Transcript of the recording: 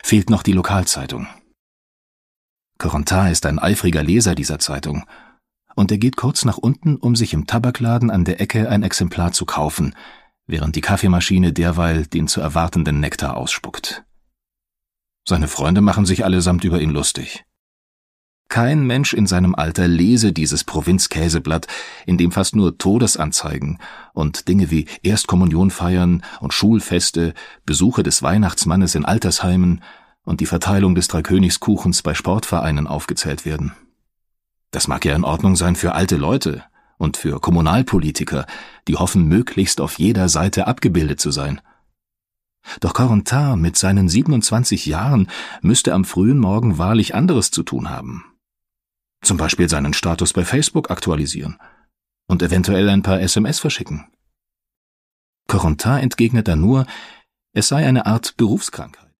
fehlt noch die Lokalzeitung. Corentin ist ein eifriger Leser dieser Zeitung, und er geht kurz nach unten, um sich im Tabakladen an der Ecke ein Exemplar zu kaufen, während die Kaffeemaschine derweil den zu erwartenden Nektar ausspuckt. Seine Freunde machen sich allesamt über ihn lustig. Kein Mensch in seinem Alter lese dieses Provinzkäseblatt, in dem fast nur Todesanzeigen und Dinge wie Erstkommunionfeiern und Schulfeste, Besuche des Weihnachtsmannes in Altersheimen und die Verteilung des Dreikönigskuchens bei Sportvereinen aufgezählt werden. Das mag ja in Ordnung sein für alte Leute und für Kommunalpolitiker, die hoffen, möglichst auf jeder Seite abgebildet zu sein. Doch Corentin mit seinen 27 Jahren müsste am frühen Morgen wahrlich anderes zu tun haben. Zum Beispiel seinen Status bei Facebook aktualisieren und eventuell ein paar SMS verschicken. Corentin entgegnet dann nur, es sei eine Art Berufskrankheit.